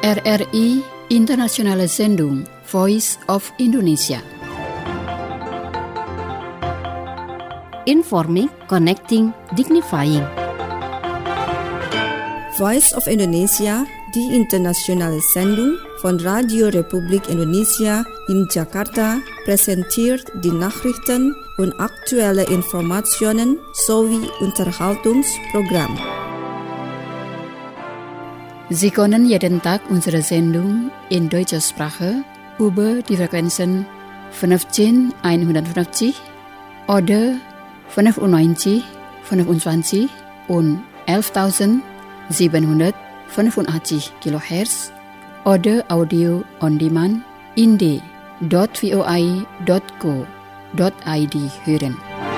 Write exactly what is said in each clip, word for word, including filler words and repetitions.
R R I Internationale Sendung Voice of Indonesia. Informing, connecting, dignifying. Voice of Indonesia, die internationale Sendung von Radio Republik Indonesia in Jakarta, präsentiert die Nachrichten und aktuelle Informationen sowie Unterhaltungsprogramm. Sie können jeden Tag unsere Sendung in deutscher Sprache über die Frequenzen fünfzehn einhundertfünfzig oder fünfundneunzig fünfundzwanzig und elftausendsiebenhundertfünfundachtzig Kilohertz oder Audio on Demand in d punkt voi punkt co punkt id hören.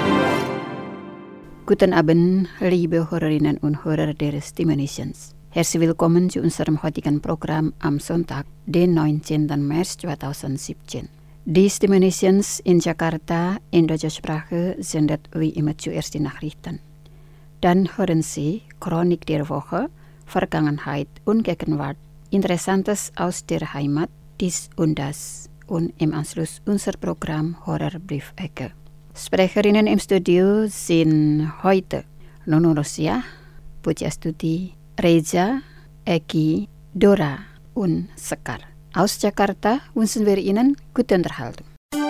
Guten Abend, liebe Hörerinnen und Hörer der Stimulations. Herzlich willkommen zu unserem heutigen Programm am Sonntag, den neunzehnten März zweitausendsiebzehn. Die Stimulations in Jakarta in deutscher Sprache sendet wie immer zuerst die Nachrichten. Dann hören Sie Chronik der Woche, Vergangenheit und Gegenwart, Interessantes aus der Heimat, dies und das und im Anschluss unser Programm Horrorbriefecke. Sprecherinnen im Studio sind heute Nono Rosia, Pujastuti, Reza, Eki, Dora und Sekar. Aus Jakarta wünschen wir Ihnen gute Unterhaltung.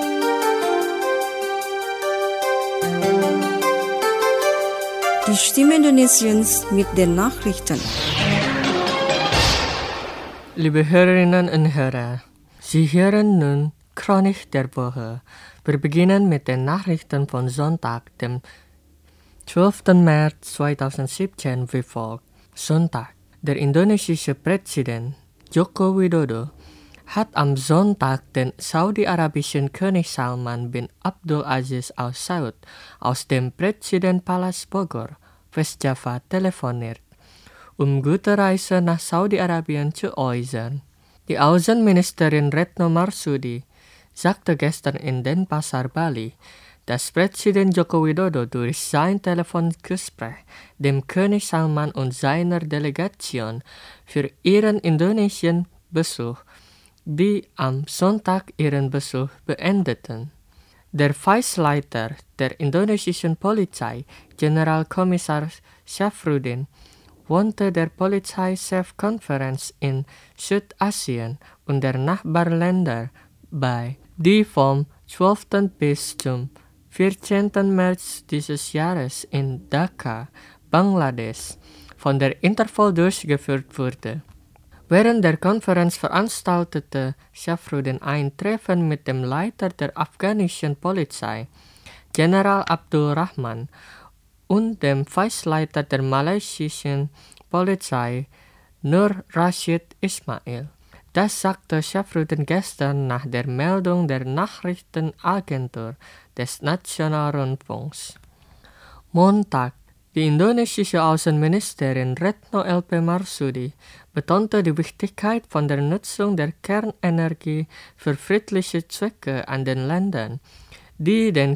Die Stimme Indonesiens mit den Nachrichten. Liebe Hörerinnen und Hörer, Sie hören nun Chronik der Woche. Wir beginnen mit den Nachrichten von Sonntag, dem zwölften März zweitausendsiebzehn wie folgt. Sonntag. Der indonesische Präsident Joko Widodo hat am Sonntag den saudi-arabischen König Salman bin Abdul Aziz Al Saud aus dem Präsidentenpalast Bogor, Westjava, telefoniert, um gute Reise nach Saudi-Arabien zu äußern. Die Außenministerin Retno Marsudi sagte gestern in Denpasar, Bali, dass Präsident Joko Widodo durch sein Telefongespräch dem König Salman und seiner Delegation für ihren Indonesien-Besuch, die am Sonntag ihren Besuch beendeten. Der Vice-Leiter der indonesischen Polizei, Generalkommissar Syafruddin, wohnte der Polizeichefkonferenz in Südasien und der Nachbarländer bei, die vom zwölften bis zum vierzehnten März dieses Jahres in Dhaka, Bangladesch, von der Interpol durchgeführt wurde. Während der Konferenz veranstaltete Syafruddin ein Treffen mit dem Leiter der afghanischen Polizei, General Abdul Rahman, und dem Vice-Leiter der malaysischen Polizei, Nur Rashid Ismail. Das sagte Syafruddin gestern nach der Meldung der Nachrichtenagentur des Nationalrundfunks. Montag. Die indonesische Außenministerin Retno L P Marsudi betonte die Wichtigkeit von der Nutzung der Kernenergie für friedliche Zwecke an den Ländern, die den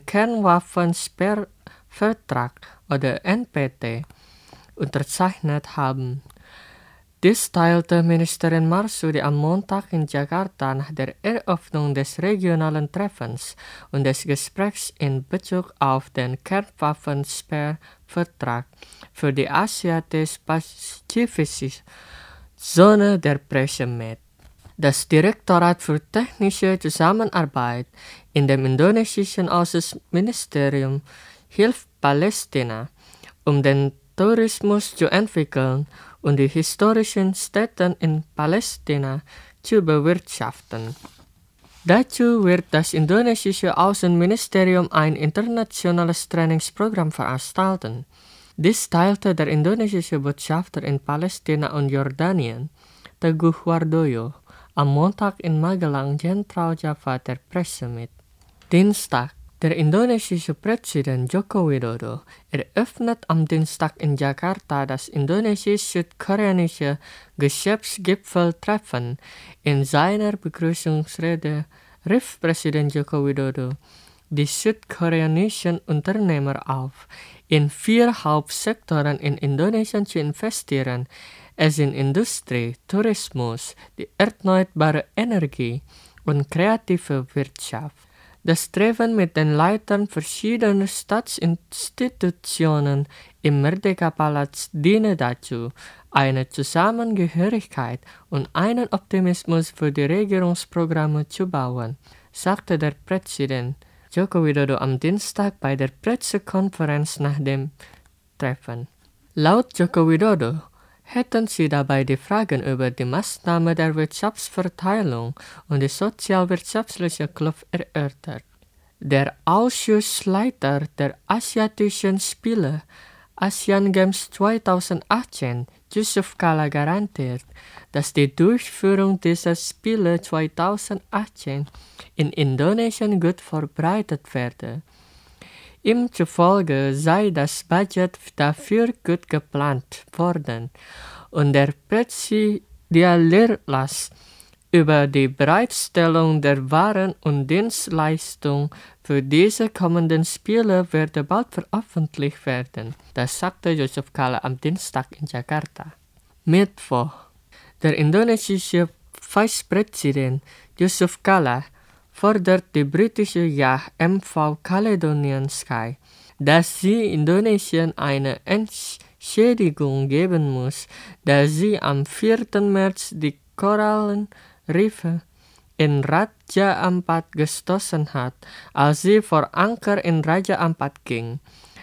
Kernwaffensperrvertrag oder N P T unterzeichnet haben. Dies teilte Ministerin Marsudi am Montag in Jakarta nach der Eröffnung des regionalen Treffens und des Gesprächs in Bezug auf den Kernwaffensperrvertrag für die asiatisch-pazifische Zone der Presse mit. Das Direktorat für technische Zusammenarbeit in dem indonesischen Außenministerium hilft Palästina, um den Tourismus zu entwickeln und die historischen Städte in Palästina zu bewirtschaften. Dazu wird das indonesische Außenministerium ein internationales Trainingsprogramm veranstalten. Dies teilte der indonesische Botschafter in Palästina und Jordanien, Teguh Wardoyo, am Montag in Magelang, Zentraljava der Presse mit. Dienstag. Der indonesische Präsident Joko Widodo eröffnet am Dienstag in Jakarta das indonesisch-südkoreanische Geschäftsgipfeltreffen. In seiner Begrüßungsrede rief Präsident Joko Widodo die südkoreanischen Unternehmer auf, in vier Hauptsektoren in Indonesien zu investieren. es in Industrie, Tourismus, die erneuerbare Energie und kreative Wirtschaft. Das Treffen mit den Leitern verschiedener Staatsinstitutionen im Merdeka-Palast diene dazu, eine Zusammengehörigkeit und einen Optimismus für die Regierungsprogramme zu bauen, sagte der Präsident Joko Widodo am Dienstag bei der Pressekonferenz nach dem Treffen. Laut Joko Widodo hätten sie dabei die Fragen über die Maßnahme der Wirtschaftsverteilung und die sozialwirtschaftliche Kluft erörtert. Der Ausschussleiter der Asiatischen Spiele Asian Games zweitausendachtzehn, Yusuf Kala, garantiert, dass die Durchführung dieser Spiele zweitausendachtzehn in Indonesien gut vorbereitet werde. Ihm zufolge sei das Budget dafür gut geplant worden und der Präsidialerlass über die Bereitstellung der Waren und Dienstleistungen für diese kommenden Spiele werde bald veröffentlicht werden. Das sagte Yusuf Kala am Dienstag in Jakarta. Mittwoch. Der indonesische Vizepräsident Yusuf Kala fordert die britische Yacht M V Caledonian Sky, dass sie Indonesien eine Entschädigung geben muss, da sie am vierten März die Korallenriffe in Raja Ampat gestoßen hat, als sie vor Anker in Raja Ampat ging.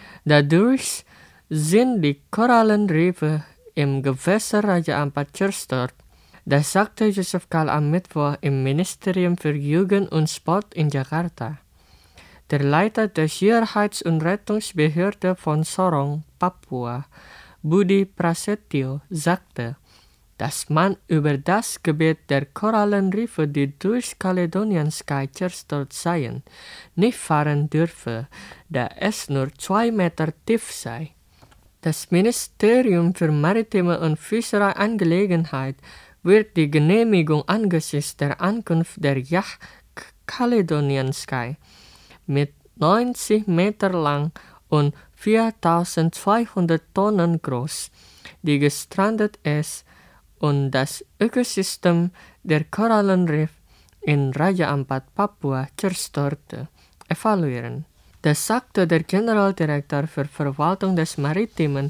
Dadurch sind die Korallenriffe im Gewässer Raja Ampat zerstört. Das sagte Yusuf Kala am Mittwoch im Ministerium für Jugend und Sport in Jakarta. Der Leiter der Sicherheits- und Rettungsbehörde von Sorong, Papua, Budi Prasetyo, sagte, dass man über das Gebiet der Korallenriffe, die durch Caledonian Sky zerstört seien, nicht fahren dürfe, da es nur zwei Meter tief sei. Das Ministerium für Maritime und Fischereiangelegenheit wird die Genehmigung angesichts der Ankunft der Yacht Caledonian Sky mit neunzig Meter lang und viertausendzweihundert Tonnen groß, die gestrandet ist und das Ökosystem der Korallenriff in Raja Ampat, Papua, zerstörte, evaluieren. Das sagte der Generaldirektor für Verwaltung des maritimen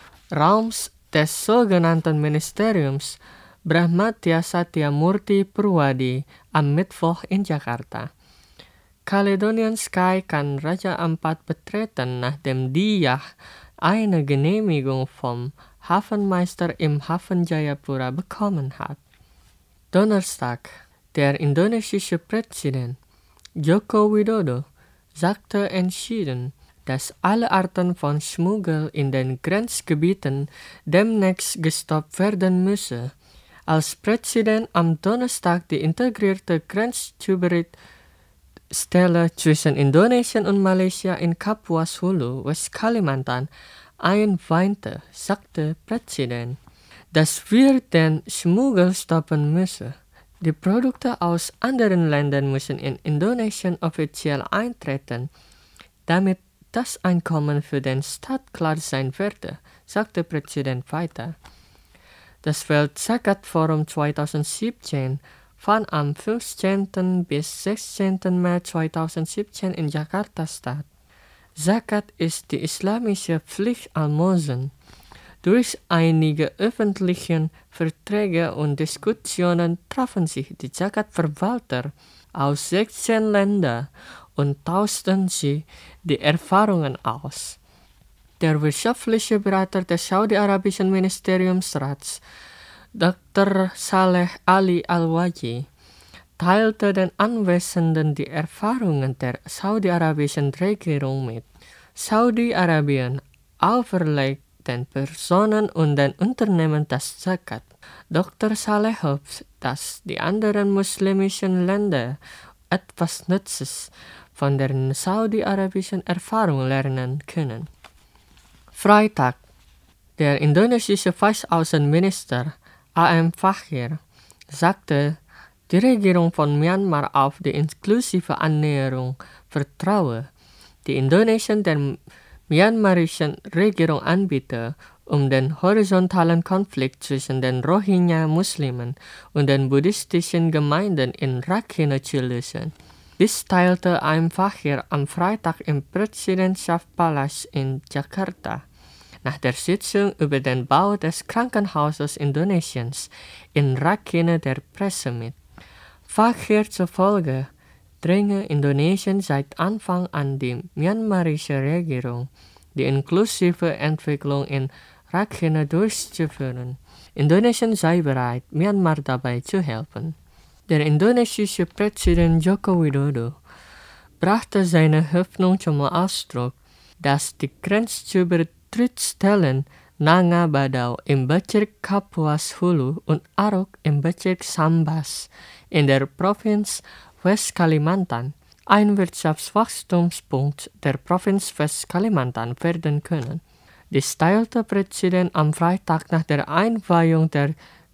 Raums des sogenannten Ministeriums Brahmatya Satyamurti Purwadi am Mittwoch in Jakarta. Caledonian Sky kann Raja Ampat betreten, nachdem die Yacht eine Genehmigung vom Hafenmeister im Hafen Jayapura bekommen hat. Donnerstag. Der indonesische Präsident Joko Widodo sagte entschieden, dass alle Arten von Schmuggel in den Grenzgebieten demnächst gestoppt werden müsse. Als Präsident am Donnerstag die integrierte Grenzübertrittstelle zwischen Indonesien und Malaysia in Kapuas Hulu, Westkalimantan, einweihte, sagte Präsident, dass wir den Schmuggel stoppen müssen. Die Produkte aus anderen Ländern müssen in Indonesien offiziell eintreten, damit das Einkommen für den Staat klar sein werde, sagte Präsident weiter. Das Welt-Zakat-Forum zweitausendsiebzehn fand am fünfzehnten bis sechzehnten März zweitausendsiebzehn in Jakarta statt. Zakat ist die islamische Pflicht Almosen. Durch einige öffentliche Verträge und Diskussionen trafen sich die Zakat-Verwalter aus sechzehn Ländern und tauschten sie die Erfahrungen aus. Der wirtschaftliche Berater des Saudi-Arabischen Ministeriumsrats, Doktor Saleh Ali Al-Waji, teilte den Anwesenden die Erfahrungen der saudi-arabischen Regierung mit. Saudi-Arabien auferlegt den Personen und den Unternehmen das Zakat. Doktor Saleh hofft, dass die anderen muslimischen Länder etwas Nützes von der saudi-arabischen Erfahrung lernen können. Freitag. Der indonesische Vizeaußenminister A M Fakhr sagte, die Regierung von Myanmar auf die inklusive Annäherung vertraue, die Indonesien der myanmarischen Regierung anbiete, um den horizontalen Konflikt zwischen den Rohingya-Muslimen und den buddhistischen Gemeinden in Rakhine zu lösen. Dies teilte Aim Fakhr am Freitag im Präsidentschaftspalast in Jakarta nach der Sitzung über den Bau des Krankenhauses Indonesiens in Rakhine der Presse mit. Fakhr zufolge dränge Indonesien seit Anfang an die myanmarische Regierung, die inklusive Entwicklung in Rakhine durchzuführen. Indonesien sei bereit, Myanmar dabei zu helfen. Der indonesische Präsident Joko Widodo brachte seine Hoffnung zum Ausdruck, dass die Grenzübertrittsstellen Nanga Badau im Bezirk Kapuas Hulu und Arok im Bezirk Sambas in der Provinz Westkalimantan ein Wirtschaftswachstumspunkt der Provinz Westkalimantan werden können. Dies teilte Präsident am Freitag nach der Einweihung der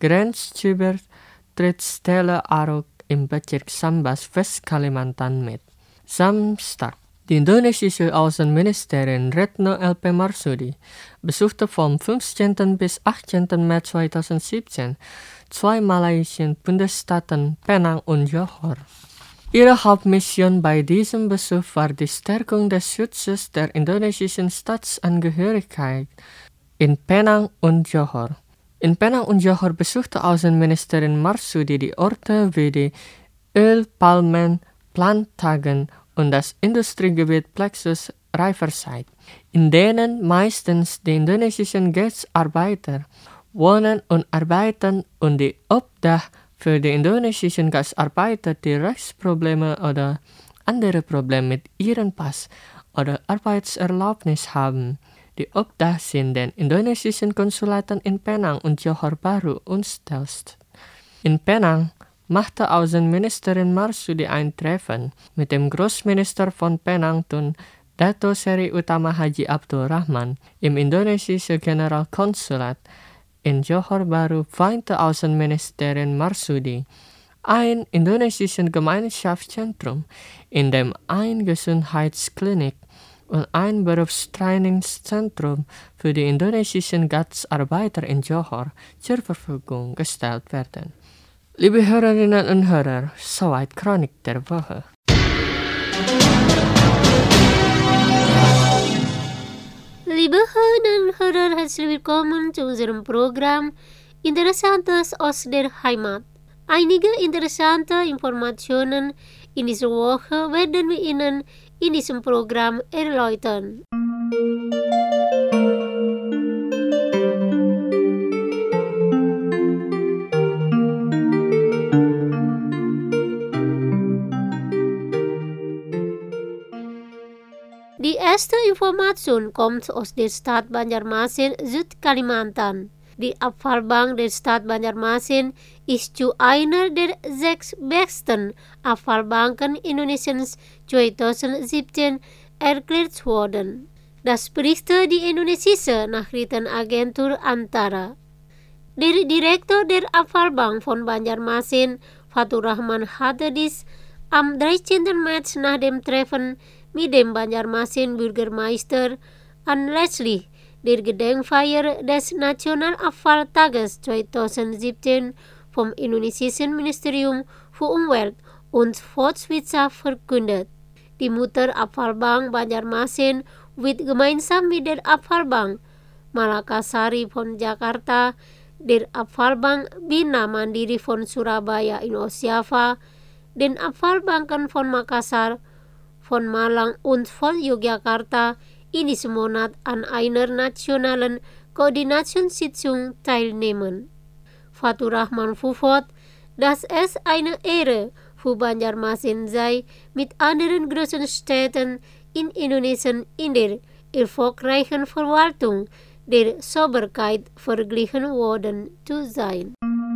Grenzübertrittsstelle Arok im Bezirk Sambas Westkalimantan mit. Samstag. Die indonesische Außenministerin Retno L P Marsudi besuchte vom fünfzehnten bis achtzehnten März zweitausendsiebzehn zwei malaysischen Bundesstaaten Penang und Johor. Ihre Hauptmission bei diesem Besuch war die Stärkung des Schutzes der indonesischen Staatsangehörigkeit in Penang und Johor. In Penang und Johor besuchte Außenministerin Marsudi die Orte wie die Ölpalmenplantagen und das Industriegebiet Plexus Riverside, in denen meistens die indonesischen Gastarbeiter wohnen und arbeiten und die Obdach für die indonesischen Gastarbeiter, die Rechtsprobleme oder andere Probleme mit ihrem Pass oder Arbeitserlaubnis haben. Die Obdach sind den indonesischen Konsulaten in Penang und Johor Bahru umstellt. In Penang machte Außenministerin Marsudi ein Treffen mit dem Großminister von Penang Tun Dato Seri Utama Haji Abdul Rahman im indonesischen Generalkonsulat. In Johor Bahru weinte Außenministerin Marsudi ein indonesisches Gemeinschaftszentrum, in dem ein Gesundheitsklinik und ein Berufstrainingszentrum für die indonesischen Gastarbeiter in Johor zur Verfügung gestellt werden. Liebe Hörerinnen und Hörer, soweit Chronik der Woche. Liebe Hörerinnen und Hörer, herzlich willkommen zu unserem Programm Interessantes aus der Heimat. Einige interessante Informationen in dieser Woche werden wir Ihnen in diesem Programm erläutern. Die erste Information kommt aus der Stadt Banjarmasin, Südkalimantan. Die Abfallbank der Stadt Banjarmasin ist zu einer der sechs besten Abfallbanken Indonesiens zweitausendsiebzehn erklärt worden. Das berichtet die indonesische Nachrichtenagentur Antara. Der Direktor der Abfallbank von Banjarmasin, Fatur Rahman, hatte dies am dreizehnten März nach dem Treffen mit dem Banjarmasin Bürgermeister anlässlich der Gedenkfeier des Nationalabfalltages zweitausendsiebzehn vom indonesischen Ministerium für Umwelt und Forstwirtschaft verkündet. Die Mutterabfallbank Banjarmasin wird gemeinsam mit der Abfallbank Malakasari von Jakarta, der Abfallbank Bina Mandiri von Surabaya in Ostjava, den Abfallbanken von Makassar, von Malang und von Yogyakarta in diesem Monat an einer nationalen Koordinationssitzung teilnehmen. Fatur Rahman fuhr, dass es eine Ehre für Banjarmasin sei, mit anderen großen Städten in Indonesien in der erfolgreichen Verwaltung der Sauberkeit verglichen worden zu sein.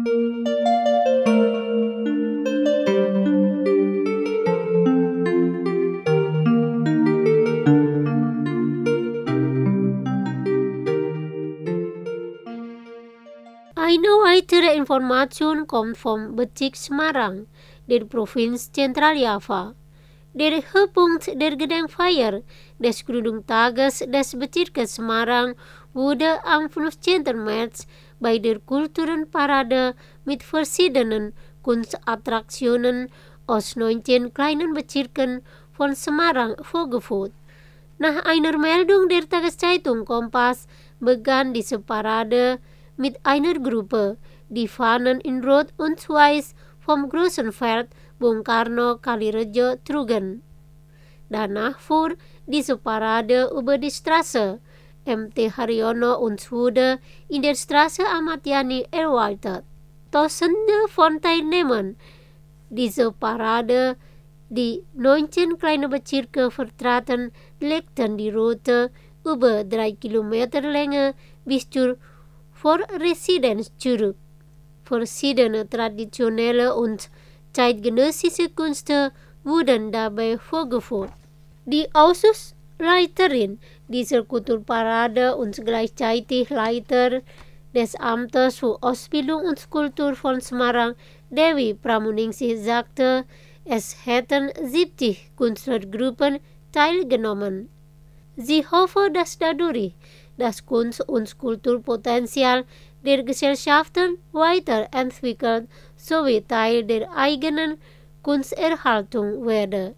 Eine weitere Information kommt vom Bezirk Semarang, der Provinz Zentral Java. Der Höhepunkt der Gedenkfeier des Gründungstages des Bezirkes Semarang wurde am fünfzehnten März bei der Kulturenparade mit verschiedenen Kunstattraktionen aus neunzehn kleinen Bezirken von Semarang vorgeführt. Nach einer Meldung der Tageszeitung Kompas begann diese Parade mit einer Gruppe, die Fahnen in Rot und Weiß vom großen Pferd Bung Karno Kalirejo trugen. Danach fuhr diese Parade über die Straße M T Haryono und wurde in der Straße Ahmad Yani erweitert. Tausende von Teilnehmern dieser Parade, die neunzehn kleine Bezirke vertraten, legten die Route über drei Kilometer Länge bis zur Vorresidenz zurück. Verschiedene traditionelle und zeitgenössische Künste wurden dabei vorgeführt. Die Ausschussleiterin dieser Kulturparade und gleichzeitig Leiter des Amtes für Ausbildung und Kultur von Semarang, Dewi Pramuningsih, sagte, es hätten siebzig Künstlergruppen teilgenommen. Sie hoffe, dass dadurch das Kunst- und Kulturpotenzial der Gesellschaften weiterentwickelt sowie Teil der eigenen Kunsterhaltung werde.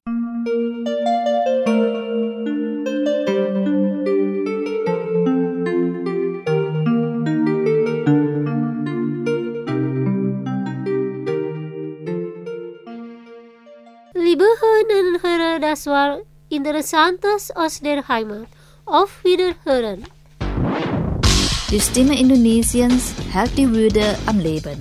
Liebe Hörerinnen und Hörer, das war Interessantes aus der Heimat. Auf Wiederhören! Die Stimme Indonesiens hält die Würde am Leben.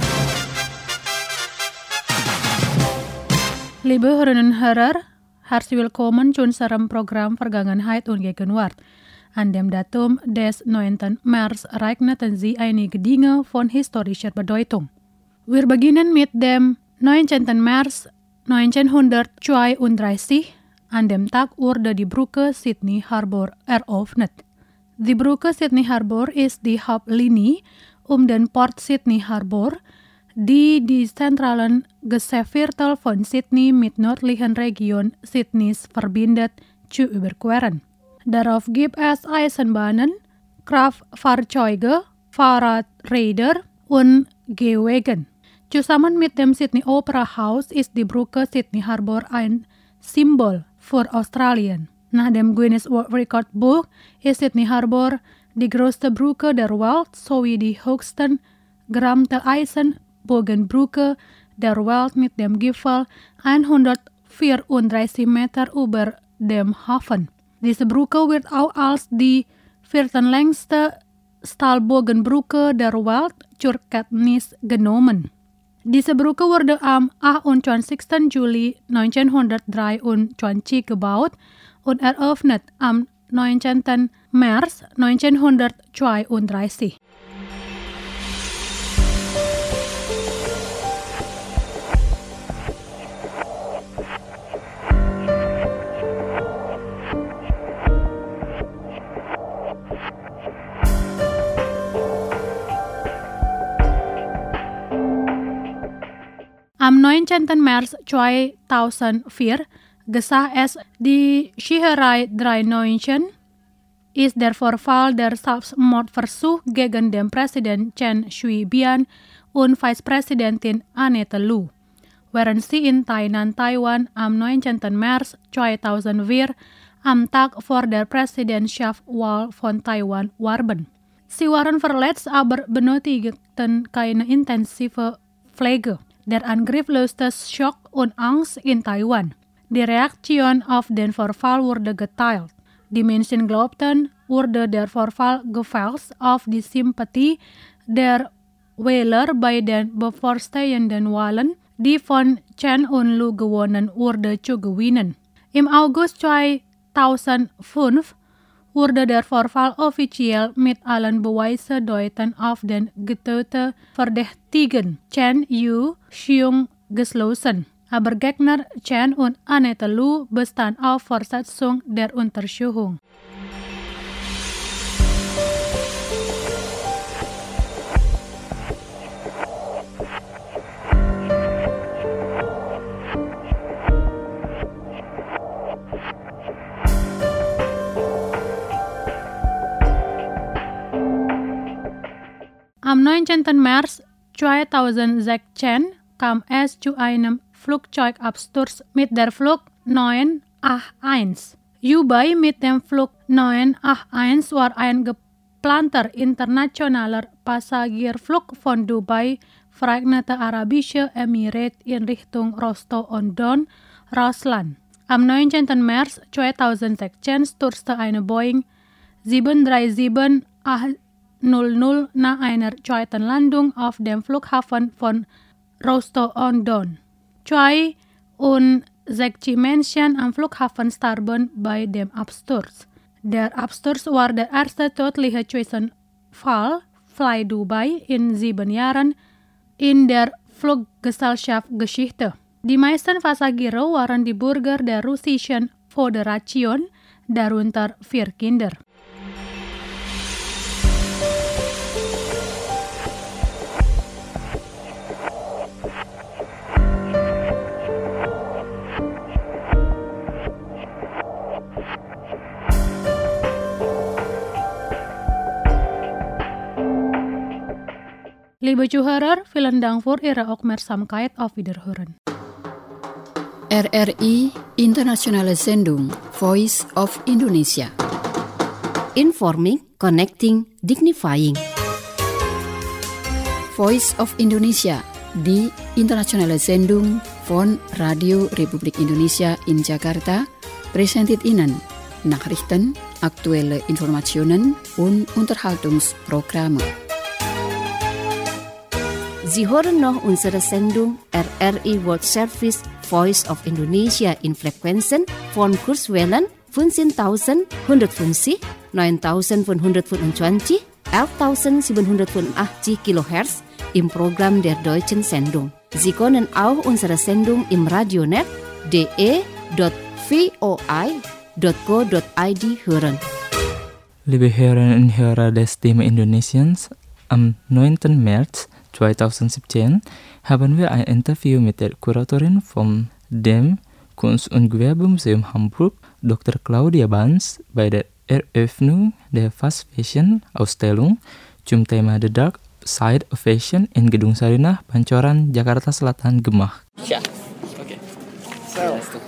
Liebe Hörerinnen und Hörer, herzlich willkommen zu unserem Programm Vergangenheit und Gegenwart. An dem Datum des neunten März ereigneten sie einige Dinge von historischer Bedeutung. Wir beginnen mit dem neunzehnten März neunzehnhundertzweiunddreißig. An dem Tag wurde die Brücke Sydney Harbour eröffnet. Die Brücke Sydney Harbour ist die Hauptlinie um den Port Sydney Harbour, die die zentralen Geschäftsviertel von Sydney mit nördlichen Region Sydneys verbindet, zu überqueren. Darauf gibt es Eisenbahnen, Kraftfahrzeuge, Fahrradräder und Gehwegen. Zusammen mit dem Sydney Opera House ist die Brücke Sydney Harbour ein Symbol für Australien. Nach dem Guinness World Record Buch ist Sydney Harbour die größte Brücke der Welt sowie die höchsten Graviteisenbogenbrücke der Welt mit dem Gipfel hundertvierunddreißig Meter über dem Hafen. Diese Brücke wird auch als die viertlängste Stahlbogenbrücke der Welt zur Kenntnis genommen. Diese Brücke wurde am achtundzwanzigsten Juli neunzehnhundertdreiundzwanzig gebaut und eröffnet am neunzehnten März neunzehnhundertzweiunddreißig. Am neunzehnten März zweitausendvier geschah es die Schießerei drei Neunchen, ist der Vorfall der Selbstmordversuch gegen den Präsident Chen Shui-bian und Vizepräsidentin Annette Lu, während sie in Tainan, Taiwan am neunzehnten März zweitausendvier am Tag vor der Präsidentschaftswahl von Taiwan warben. Sie waren verletzt, aber benötigten keine intensive Pflege. Der Angriff löste Schock und Angst in Taiwan. Die Reaktion auf den Vorfall wurde geteilt. Die Menschen glaubten, wurde der Vorfall gefälscht auf die Sympathie der Wähler bei den bevorstehenden Wahlen, die von Chen und Lu gewonnen wurde, zu gewinnen. Im August zweitausendfünf wurde der Vorfall offiziell mit allen Beweisen deuten auf den getöteten Verdächtigen Chen Yu Xiong geschlossen. Aber Gegner Chen und Annette Lu bestand auf Fortsetzung der Untersuchung. Am neunzehnten März zweitausendsechzehn kam es zu einem Flugzeugabsturz mit der Flug neun acht eins. Hierbei mit dem Flug neun acht eins war ein geplanter internationaler Passagierflug von Dubai, Vereinigte Arabische Emirate in Richtung Rostov-on-Don, Russland. Am neunzehnten März zweitausendsechzehn stürzte eine Boeing sieben drei sieben achthundert nach einer zweiten Landung auf dem Flughafen von Rostov-on-Don. zweiundsechzig Menschen am Flughafen starben bei dem Absturz. Der Absturz war der erste tödliche Zwischenfall Fly Dubai in sieben Jahren in der Fluggesellschaftsgeschichte. Die meisten Passagiere waren die Bürger der Russischen Föderation, darunter vier Kinder. Liebe Zuhörer, vielen Dank für Ihre Aufmerksamkeit. Auf Wiederhören. R R I Internationale Sendung Voice of Indonesia. Informing, connecting, dignifying. Voice of Indonesia, die internationale Sendung von Radio Republik Indonesia in Jakarta, präsentiert Ihnen Nachrichten, aktuelle Informationen und Unterhaltungsprogramme. Sie hören noch unsere Sendung R R I World Service Voice of Indonesia in Frequenzen von Kurzwellen fünfzehntausendeinhundertfünfzig, neuntausendfünfhundertfünfundzwanzig, elftausendsiebenhundertfünfundachtzig Kilohertz im Programm der deutschen Sendung. Sie können auch unsere Sendung im Radionet d e dot v o i dot co dot i d hören. Liebe Hörerinnen und Hörer des Stimme Indonesiens, am neunten März zweitausendsiebzehn haben wir ein Interview mit der Kuratorin vom dem Kunst- und Gewerbemuseum Hamburg, Doktor Claudia Bans, bei der Eröffnung der Fast Fashion Ausstellung zum Thema The Dark Side of Fashion in Gedung Sarinah, Pancoran, Jakarta Selatan gemacht. Ja, okay. So,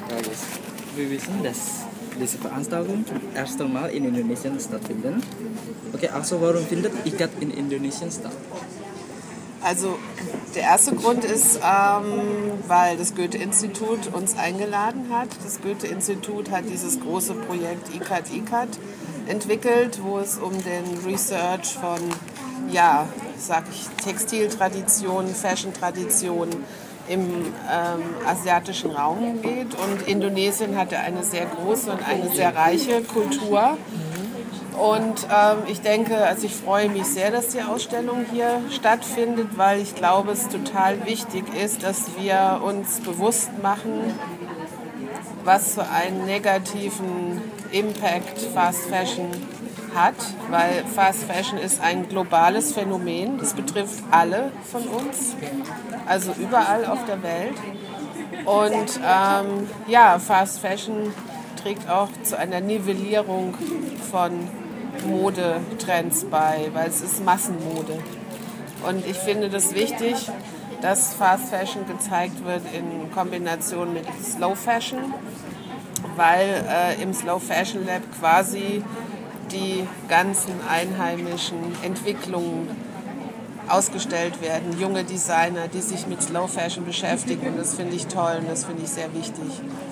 wir wissen, dass diese Veranstaltung zum ersten Mal in Indonesien stattfindet. Okay, also warum findet I C A D in Indonesien statt? Also der erste Grund ist, ähm, weil das Goethe-Institut uns eingeladen hat. Das Goethe-Institut hat dieses große Projekt I C A D I C A D entwickelt, wo es um den Research von, ja, sag ich, Textiltraditionen, Fashion-Traditionen im ähm, asiatischen Raum geht. Und Indonesien hatte eine sehr große und eine sehr reiche Kultur. Und ähm, ich denke, also ich freue mich sehr, dass die Ausstellung hier stattfindet, weil ich glaube, es total wichtig ist, dass wir uns bewusst machen, was für einen negativen Impact Fast Fashion hat, weil Fast Fashion ist ein globales Phänomen, das betrifft alle von uns, also überall auf der Welt. Und ähm, ja, Fast Fashion trägt auch zu einer Nivellierung von Modetrends bei, weil es ist Massenmode. Und ich finde das wichtig, dass Fast Fashion gezeigt wird in Kombination mit Slow Fashion, weil äh, im Slow Fashion Lab quasi die ganzen einheimischen Entwicklungen ausgestellt werden. Junge Designer, die sich mit Slow Fashion beschäftigen, und das finde ich toll und das finde ich sehr wichtig.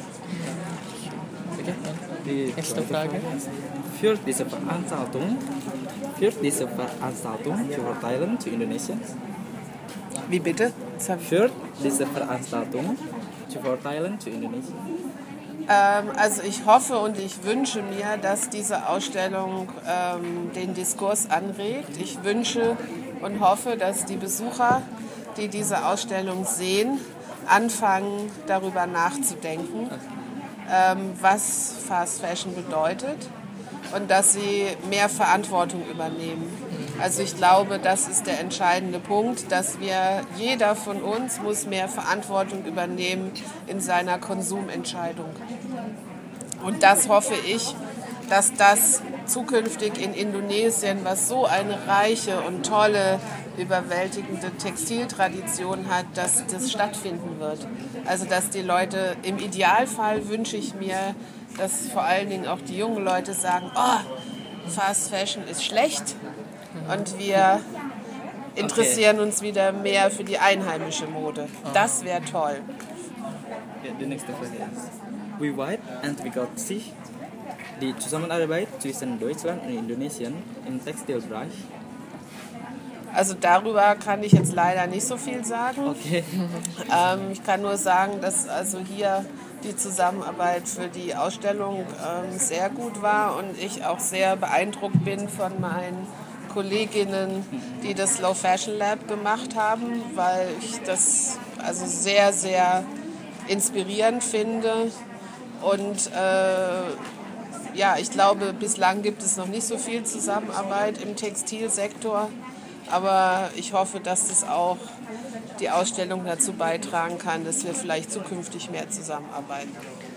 Die nächste Frage. Führt diese Veranstaltung, führt diese Veranstaltung zu Verteilen zu Indonesien? Wie bitte? Führt diese Veranstaltung zu Verteilen zu Indonesien? Ähm, also ich hoffe und ich wünsche mir, dass diese Ausstellung ähm, den Diskurs anregt. Ich wünsche und hoffe, dass die Besucher, die diese Ausstellung sehen, anfangen, darüber nachzudenken, ähm, was Fast Fashion bedeutet. Und dass sie mehr Verantwortung übernehmen. Also ich glaube, das ist der entscheidende Punkt, dass wir, jeder von uns muss mehr Verantwortung übernehmen in seiner Konsumentscheidung. Und das hoffe ich, dass das zukünftig in Indonesien, was so eine reiche und tolle überwältigende Textiltradition hat, dass das stattfinden wird. Also dass die Leute, im Idealfall wünsche ich mir, dass vor allen Dingen auch die jungen Leute sagen, oh, Fast Fashion ist schlecht und wir interessieren uns wieder mehr für die einheimische Mode. Das wäre toll. Ja, die nächste Frage ist, wie weit entwickelt sich die Zusammenarbeit zwischen Deutschland und Indonesien im Textilbereich? Also darüber kann ich jetzt leider nicht so viel sagen. Okay. Ähm, ich kann nur sagen, dass also hier die Zusammenarbeit für die Ausstellung ähm, sehr gut war und ich auch sehr beeindruckt bin von meinen Kolleginnen, die das Slow Fashion Lab gemacht haben, weil ich das also sehr, sehr inspirierend finde. Und äh, ja, ich glaube, bislang gibt es noch nicht so viel Zusammenarbeit im Textilsektor. Aber ich hoffe, dass das auch die Ausstellung dazu beitragen kann, dass wir vielleicht zukünftig mehr zusammenarbeiten.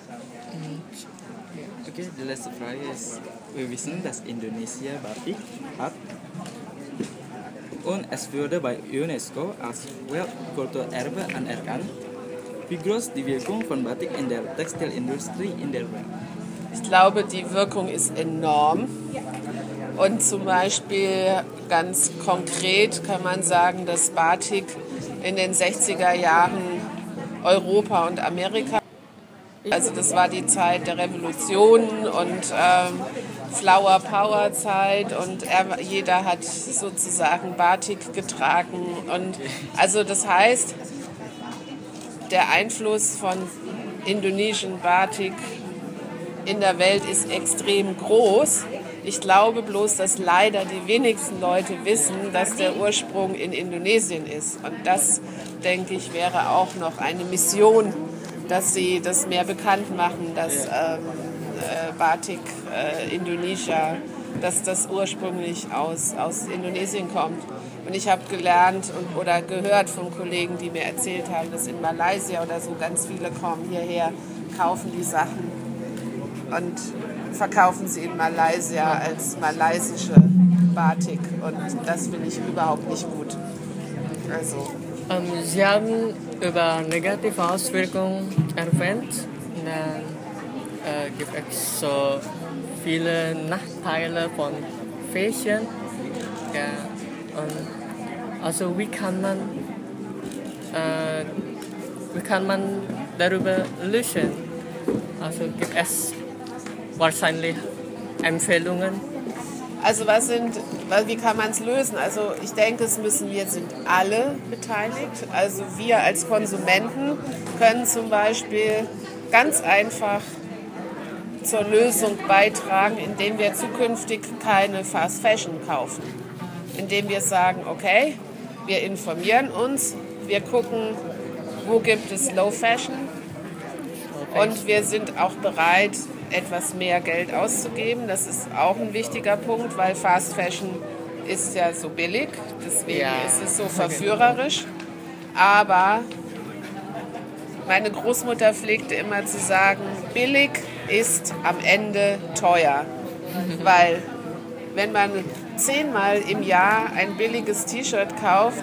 Okay, die letzte Frage ist, wir wissen, dass Indonesia Batik hat und es wurde bei UNESCO als Weltkulturerbe anerkannt. Wie groß die Wirkung von Batik in der Textilindustrie in der Welt? Ich glaube, die Wirkung ist enorm. Und zum Beispiel ganz konkret kann man sagen, dass Batik in den sechziger Jahren Europa und Amerika, also das war die Zeit der Revolutionen und ähm, Flower Power Zeit und er, jeder hat sozusagen Batik getragen. Und also das heißt, der Einfluss von Indonesian Batik in der Welt ist extrem groß. Ich glaube bloß, dass leider die wenigsten Leute wissen, dass der Ursprung in Indonesien ist. Und das, denke ich, wäre auch noch eine Mission, dass sie das mehr bekannt machen, dass ähm, äh, Batik äh, Indonesia, dass das ursprünglich aus, aus Indonesien kommt. Und ich habe gelernt und, oder gehört von Kollegen, die mir erzählt haben, dass in Malaysia oder so ganz viele kommen hierher, kaufen die Sachen und verkaufen sie in Malaysia als malaysische Batik. Und das finde ich überhaupt nicht gut. Also. Ähm, Sie haben über negative Auswirkungen erwähnt. Dann äh, gibt es so viele Nachteile von Fashion. Ja, und also wie kann man, äh, wie kann man darüber lösen? Also gibt es wahrscheinlich Empfehlungen? Also was sind, wie kann man es lösen? Also ich denke, es müssen wir sind alle beteiligt. Also wir als Konsumenten können zum Beispiel ganz einfach zur Lösung beitragen, indem wir zukünftig keine Fast Fashion kaufen. Indem wir sagen, okay, wir informieren uns, wir gucken, wo gibt es Low Fashion und wir sind auch bereit, etwas mehr Geld auszugeben. Das ist auch ein wichtiger Punkt, weil Fast Fashion ist ja so billig, deswegen ja. ist es so verführerisch. Aber meine Großmutter pflegte immer zu sagen, billig ist am Ende teuer. Mhm. Weil wenn man zehnmal im Jahr ein billiges T-Shirt kauft,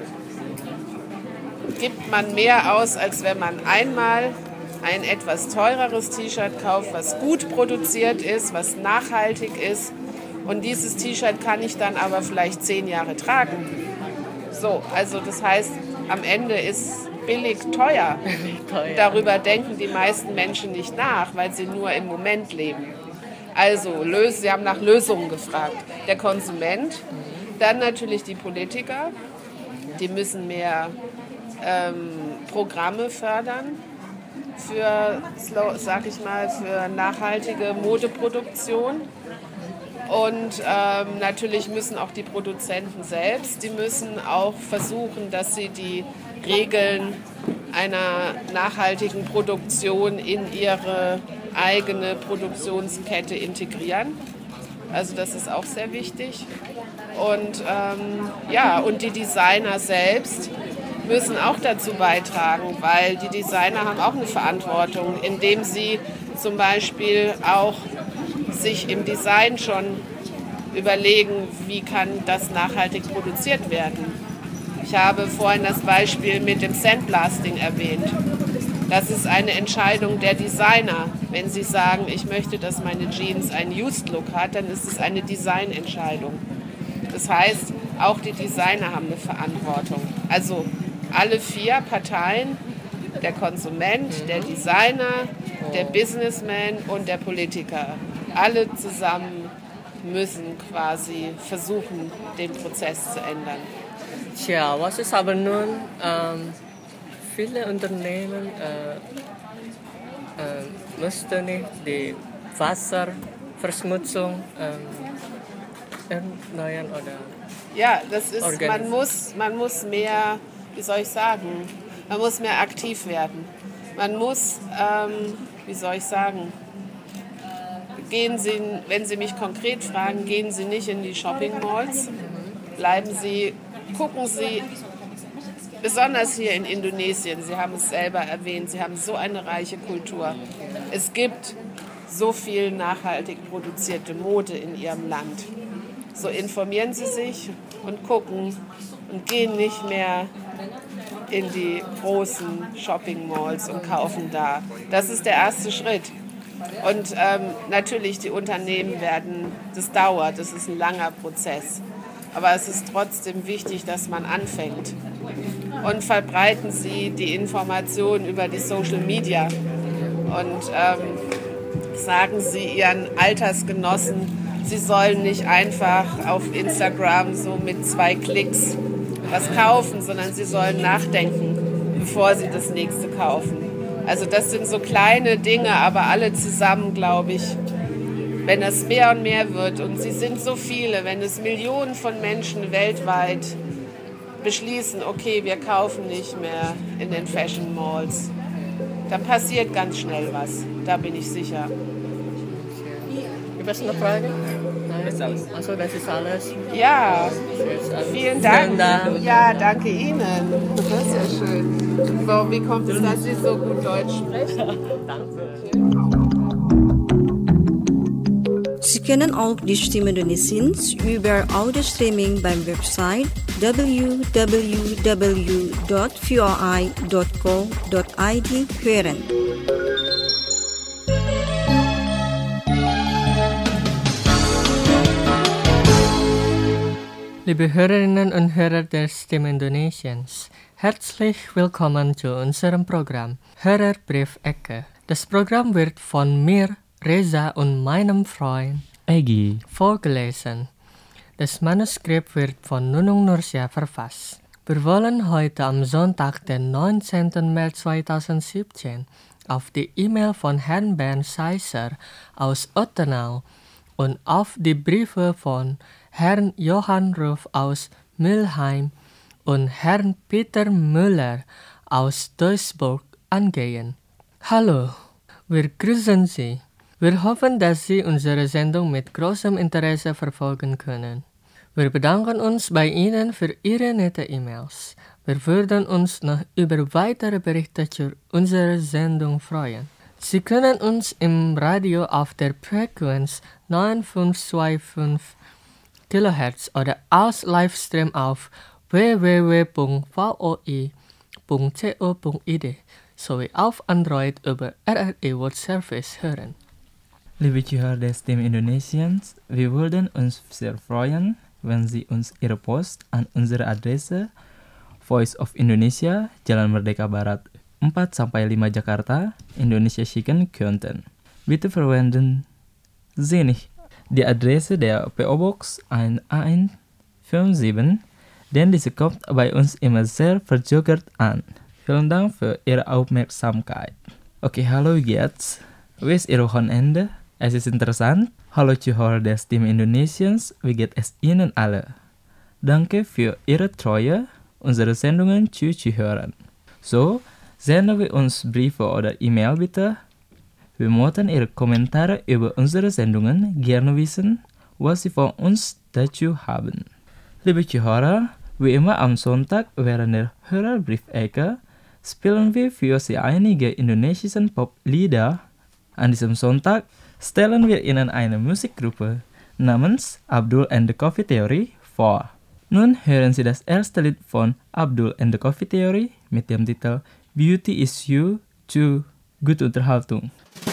gibt man mehr aus, als wenn man einmal ein etwas teureres T-Shirt kauft, was gut produziert ist, was nachhaltig ist. Und dieses T-Shirt kann ich dann aber vielleicht zehn Jahre tragen. So, also das heißt, am Ende ist billig teuer. teuer. Darüber denken die meisten Menschen nicht nach, weil sie nur im Moment leben. Also, sie haben nach Lösungen gefragt. Der Konsument, dann natürlich die Politiker, die müssen mehr ähm, Programme fördern für, sag ich mal, für nachhaltige Modeproduktion. Und ähm, natürlich müssen auch die Produzenten selbst, die müssen auch versuchen, dass sie die Regeln einer nachhaltigen Produktion in ihre eigene Produktionskette integrieren. Also das ist auch sehr wichtig. Und ähm, ja, und die Designer selbst müssen auch dazu beitragen, weil die Designer haben auch eine Verantwortung, indem sie zum Beispiel auch sich im Design schon überlegen, wie kann das nachhaltig produziert werden. Ich habe vorhin das Beispiel mit dem Sandblasting erwähnt. Das ist eine Entscheidung der Designer. Wenn sie sagen, ich möchte, dass meine Jeans einen Used Look hat, dann ist es eine Designentscheidung. Das heißt, auch die Designer haben eine Verantwortung. Also alle vier Parteien, der Konsument, der Designer, der Businessman und der Politiker, alle zusammen müssen quasi versuchen, den Prozess zu ändern. Tja, was ist aber nun, ähm, viele Unternehmen äh, äh, müssten nicht die Wasserverschmutzung ähm, erneuern oder ja, das ist, organisieren? man muss, man muss mehr, wie soll ich sagen, man muss mehr aktiv werden. Man muss, ähm, wie soll ich sagen, gehen Sie, wenn Sie mich konkret fragen, gehen Sie nicht in die Shopping Malls, bleiben Sie, gucken Sie, besonders hier in Indonesien, Sie haben es selber erwähnt, Sie haben so eine reiche Kultur. Es gibt so viel nachhaltig produzierte Mode in Ihrem Land. So informieren Sie sich und gucken und gehen nicht mehr in die großen Shopping Malls und kaufen da. Das ist der erste Schritt. Und ähm, natürlich, die Unternehmen werden, das dauert, das ist ein langer Prozess. Aber es ist trotzdem wichtig, dass man anfängt. Und verbreiten Sie die Informationen über die Social Media. Und ähm, sagen Sie Ihren Altersgenossen, Sie sollen nicht einfach auf Instagram so mit zwei Klicks was kaufen, sondern sie sollen nachdenken, bevor sie das nächste kaufen. Also das sind so kleine Dinge, aber alle zusammen, glaube ich, wenn es mehr und mehr wird, und sie sind so viele, wenn es Millionen von Menschen weltweit beschließen, okay, wir kaufen nicht mehr in den Fashion Malls, dann passiert ganz schnell was, da bin ich sicher. Gibt es noch Fragen? Achso, das ist alles. Ja, vielen Dank. Ja, danke Ihnen. Das ist ja schön. So, wie kommt es, dass Sie so gut Deutsch sprechen? Danke. Sie können auch die Stimme Indonesiens über Audio-Streaming beim Website w w w dot v o i dot co dot i d hören. Liebe Hörerinnen und Hörer der Stimme Indonesiens, herzlich willkommen zu unserem Programm Hörerbriefecke. Das Programm wird von mir, Reza, und meinem Freund Egi vorgelesen. Das Manuskript wird von Nunung Nursia verfasst. Wir wollen heute am Sonntag, den neunzehnten März zweitausendsiebzehn, auf die E-Mail von Herrn Bernd Seisser aus Ottenau und auf die Briefe von Herrn Johann Ruf aus Mülheim und Herrn Peter Müller aus Duisburg angehen. Hallo, wir grüßen Sie. Wir hoffen, dass Sie unsere Sendung mit großem Interesse verfolgen können. Wir bedanken uns bei Ihnen für Ihre nette E-Mails. Wir würden uns noch über weitere Berichte zu unserer Sendung freuen. Sie können uns im Radio auf der Frequenz neun fünf zwei fünf Kilohertz oder als Livestream auf w w w punkt v o i punkt co punkt i d sowie auf Android über R R I World Service hören. Liebe Zuhörer der Stimme Indonesiens, wir würden uns sehr freuen, wenn Sie uns Ihre Post an unsere Adresse Voice of Indonesia, Jalan Merdeka Barat empat sampai lima Jakarta, Indonesia schicken könnten. Bitte verwenden Sie nicht die Adresse der P O-Box eins eins fünf sieben, denn diese kommt bei uns immer sehr verzögert an. Vielen Dank für Ihre Aufmerksamkeit. Okay, hallo jetzt. Wie ist Ihr Wochenende? Es ist interessant. Hallo Zuhörer der Stimme Indonesiens, wie geht es Ihnen alle? Danke für Ihre Treue, unsere Sendungen zu hören. So, senden wir uns Briefe oder E-Mail bitte. Wir möchten Ihre Kommentare über unsere Sendungen gerne wissen, was Sie von uns dazu haben. Liebe Zuhörer, wie immer am Sonntag während der Hörerbriefecke spielen wir für Sie einige indonesische Poplieder. An diesem Sonntag stellen wir Ihnen eine Musikgruppe, namens Abdul and the Coffee Theory four. Nun hören Sie das erste Lied von Abdul and the Coffee Theory mit dem Titel Beauty is You zu Gute Unterhaltung.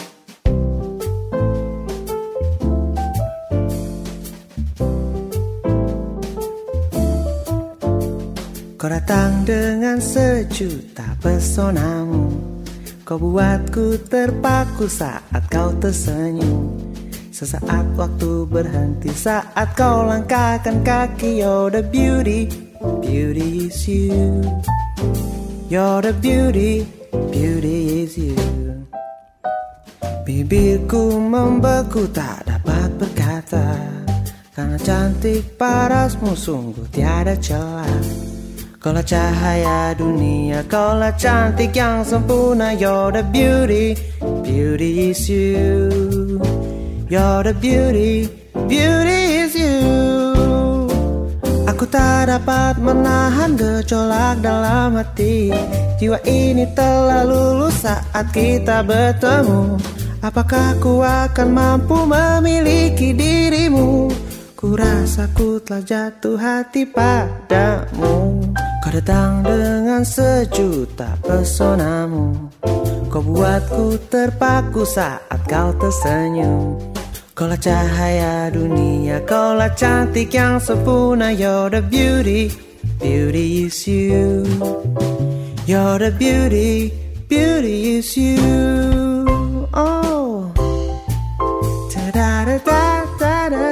Kau datang dengan sejuta pesonamu, kau buatku terpaku saat kau tersenyum. Sesaat waktu berhenti saat kau langkahkan kaki. You're the beauty, beauty is you. You're the beauty, beauty is you. Bibirku membeku tak dapat berkata, karena cantik parasmu sungguh tiada celah. Kaulah cahaya dunia, kaulah cantik yang sempurna. You're the beauty, beauty is you. You're the beauty, beauty is you. Aku tak dapat menahan gejolak dalam hati. Jiwa ini telah lulus saat kita bertemu. Apakah ku akan mampu memiliki dirimu? Ku rasa ku telah jatuh hati padamu. Kau datang dengan sejuta pesonamu, kau buatku terpaku saat kau tersenyum. Kaulah cahaya dunia, kaulah cantik yang sempurna. You're the beauty, beauty is you. You're the beauty, beauty is you. Oh, ta-da-da-da-da-da,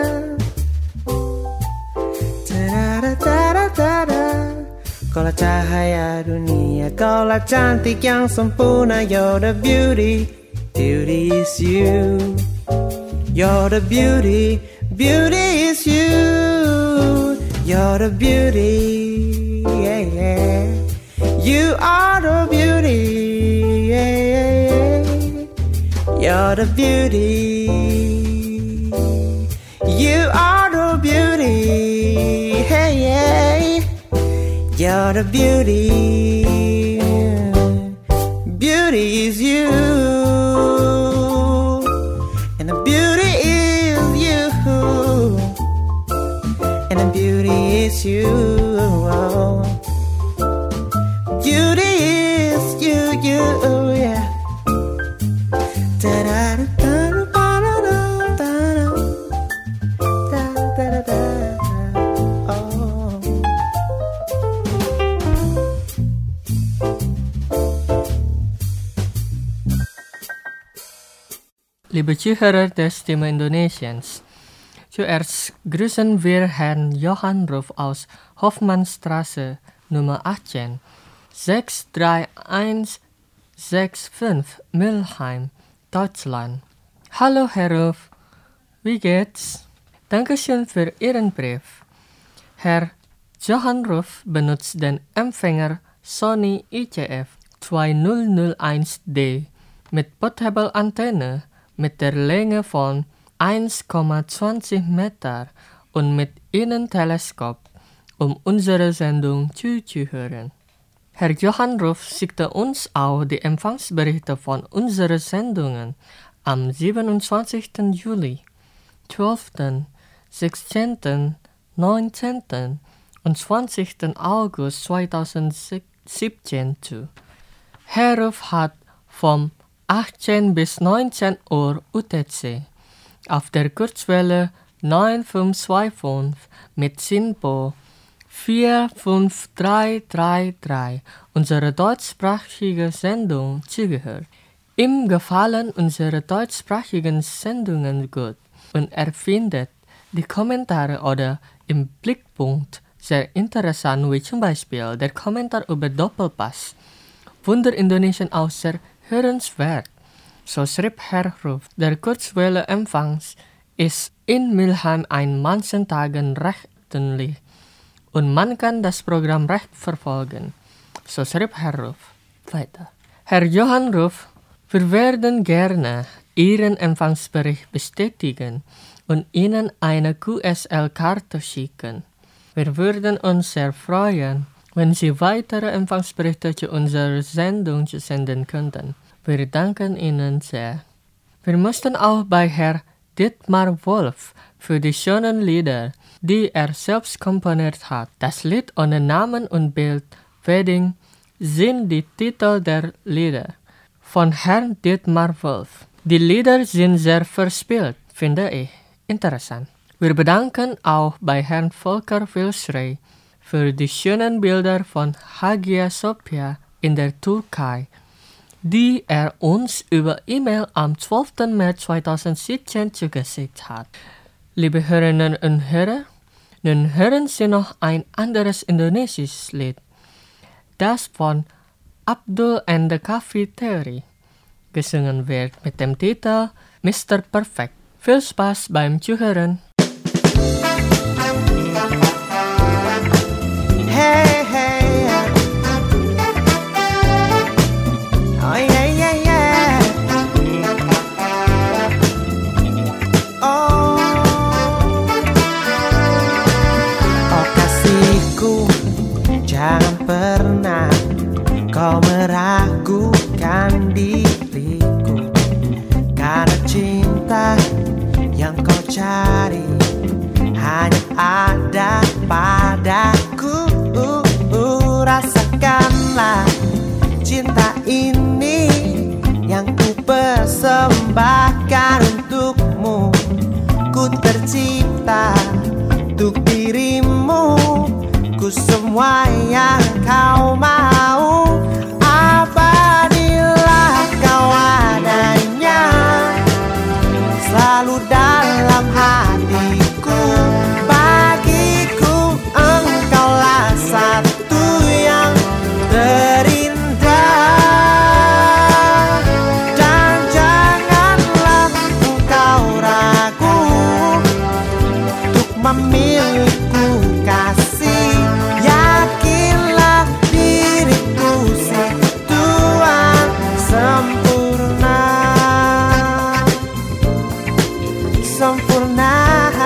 ta-da-da-da-da-da. Kaulah cahaya dunia, kaulah cantik yang sempurna. You're the beauty, beauty is you. You're the beauty, beauty is you. You're the beauty, yeah, yeah. You are the beauty, yeah, yeah, yeah. You're the beauty. You are the beauty, hey, yeah. You're the beauty, beauty is you, and the beauty is you, and the beauty is you, beauty is you, you, yeah. Liebe Zuhörer der Stimme Indonesiens, zuerst grüßen wir Herrn Johann Ruf aus Hofmannstraße Nummer achtzehn, sechs drei eins sechs fünf Mülheim, Deutschland. Hallo Herr Ruf, wie geht's? Dankeschön für Ihren Brief. Herr Johann Ruf benutzt den Empfänger Sony I C F zweitausendeins D mit Portable Antenne mit der Länge von eins Komma zwanzig Meter und mit Innenteleskop, um unsere Sendung zuzuhören. Herr Johann Ruf schickte uns auch die Empfangsberichte von unseren Sendungen am siebenundzwanzigsten Juli, zwölften, sechzehnten, neunzehnten und zwanzigsten August zweitausendsiebzehn zu. Herr Ruf hat vom achtzehn bis neunzehn Uhr U T C auf der Kurzwelle neun fünf zwei fünf mit SINPO vier fünf drei drei drei unsere deutschsprachige Sendung zugehört. Ihm gefallen unsere deutschsprachigen Sendungen gut und er findet die Kommentare oder im Blickpunkt sehr interessant, wie zum Beispiel der Kommentar über Doppelpass. Wunder Indonesien auch sehr hörenswert. So schrieb Herr Ruf, der Kurzwelle-Empfang ist in Mülheim an manchen Tagen recht dünlich und man kann das Programm recht verfolgen. So schrieb Herr Ruf weiter. Herr Johann Ruf, wir werden gerne Ihren Empfangsbericht bestätigen und Ihnen eine Q S L-Karte schicken. Wir würden uns sehr freuen, wenn Sie weitere Empfangsberichte zu unserer Sendung senden könnten. Wir danken Ihnen sehr. Wir möchten auch bei Herr Dietmar Wolf für die schönen Lieder, die er selbst komponiert hat. Das Lied ohne Namen und Bild, Wedding, sind die Titel der Lieder von Herrn Dietmar Wolf. Die Lieder sind sehr verspielt, finde ich interessant. Wir bedanken auch bei Herrn Volker Wilschrey für die schönen Bilder von Hagia Sophia in der Türkei, die er uns über E-Mail am zwölften März zweitausendsiebzehn zugeschickt hat. Liebe Hörerinnen und Hörer, nun hören Sie noch ein anderes indonesisches Lied, das von Abdul and the Coffee Theory gesungen wird mit dem Titel Mister Perfect. Viel Spaß beim Zuhören. Hey, hey, oh yeah, yeah, yeah. Oh, oh kasihku, jangan pernah kau meragukan diriku, karena cinta yang kau cari hanya ada padaku. Rasakanlah cinta ini yang ku persembahkan untukmu. Ku tercipta untuk dirimu, ku semua yang kau mau. Abadilah kau adanya, selalu dalam hatiku. Bagiku engkaulah satu yang terindah, dan janganlah engkau ragu untuk memilihku kasih. Yakinlah diriku si Tuhan sempurna, sempurna.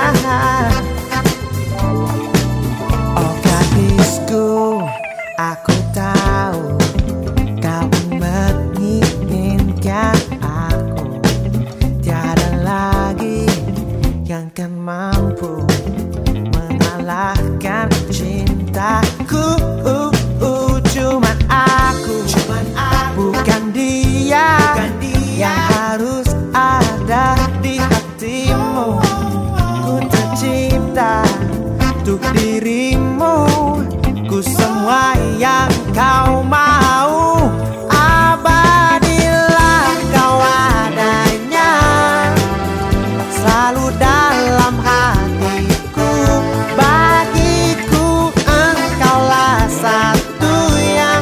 Oh gadisku, aku tahu kau menginginkan aku. Tiada lagi yang kan mampu mengalahkan cintaku. uh, uh, Cuman aku, Cuman aku bukan dia, bukan dia yang harus ada di hatimu. Ku tercipta untuk dirimu, ku semua yang kau mau. Abadilah kau adanya, selalu dalam hatiku. Bagiku engkaulah satu yang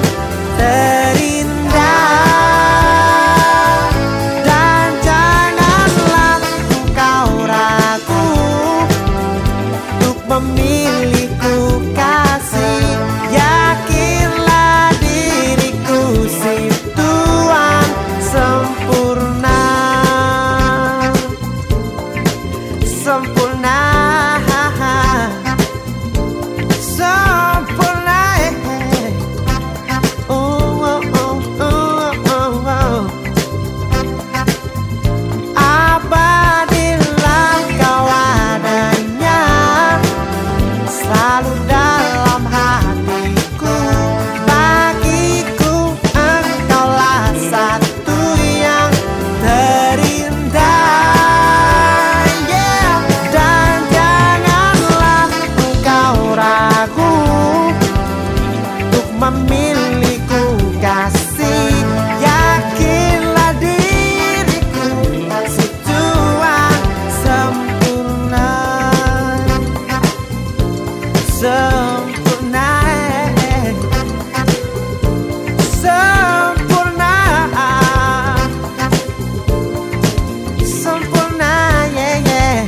terindah, dan janganlah engkau ragu untuk memilihku kasih. Yakinlah diriku si Tuhan sempurna, sempurna, sempurna. Oh, oh, oh, oh, oh, oh. Abadilah kau adanya, selalu dalam hatiku. Bagiku engkaulah satu yang terindah, yeah. Dan janganlah engkau ragu untuk memilihku kasih. Yakinlah diriku si Tuhan sempurna, sempurna, sempurna, sempurna, yeah, yeah.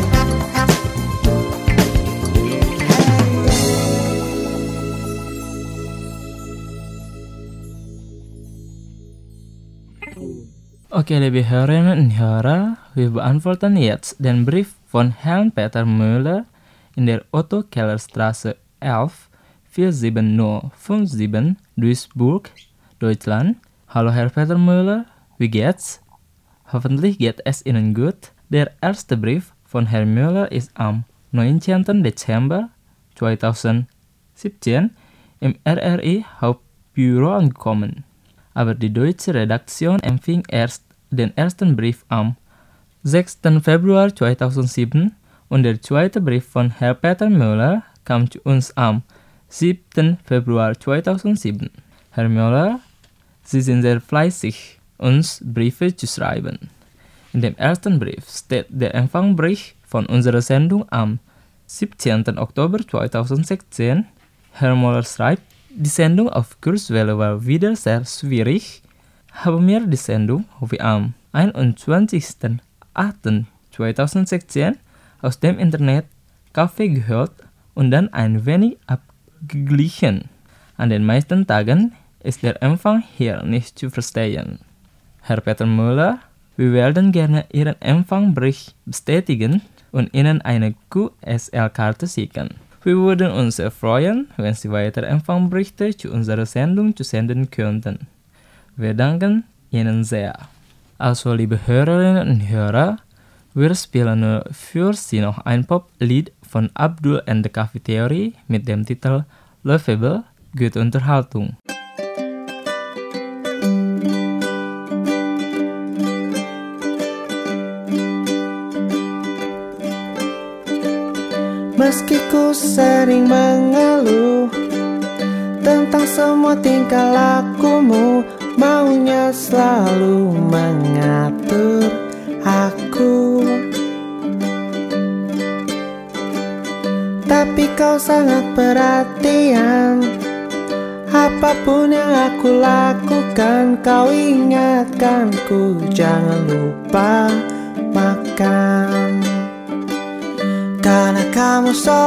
Okay, liebe Hörerinnen und Hörer, wir beantworten jetzt den Brief von Herrn Peter Müller in der Otto-Keller-Straße elf vier sieben null fünf sieben Duisburg, Deutschland. Hallo Herr Peter Müller, wie geht's? Hoffentlich geht es Ihnen gut. Der erste Brief von Herrn Müller ist am neunzehnten Dezember zweitausendsiebzehn im R R I Hauptbüro angekommen. Aber die deutsche Redaktion empfing erst den ersten Brief am sechsten Februar zweitausendsieben und der zweite Brief von Herrn Peter Müller kam zu uns am siebten Februar zweitausendsieben. Herr Müller, Sie sind sehr fleißig, uns Briefe zu schreiben. In dem ersten Brief steht der Empfangbericht von unserer Sendung am siebzehnten Oktober zweitausendsechzehn. Herr Müller schreibt, die Sendung auf Kurzwelle war wieder sehr schwierig. Haben wir die Sendung, wie am einundzwanzigsten achten zweitausendsechzehn aus dem Internet Kaffee gehört und dann ein wenig abgeglichen. An den meisten Tagen ist der Empfang hier nicht zu verstehen. Herr Peter Müller, wir werden gerne Ihren Empfangbericht bestätigen und Ihnen eine Q S L-Karte schicken. Wir würden uns sehr freuen, wenn Sie weitere Empfangberichte zu unserer Sendung zu senden könnten. Wir danken Ihnen sehr. Also, liebe Hörerinnen und Hörer, wir spielen nur für Sie noch ein Poplied von Abdul and the Cafeteria mit dem Titel Lovable, gute Unterhaltung. Meski ku sering mengeluh tentang semua tingkah lakumu, maunya selalu mengatur aku. Tapi kau sangat perhatian, apapun yang aku lakukan, kau ingatkanku jangan lupa makan. Karena kamu so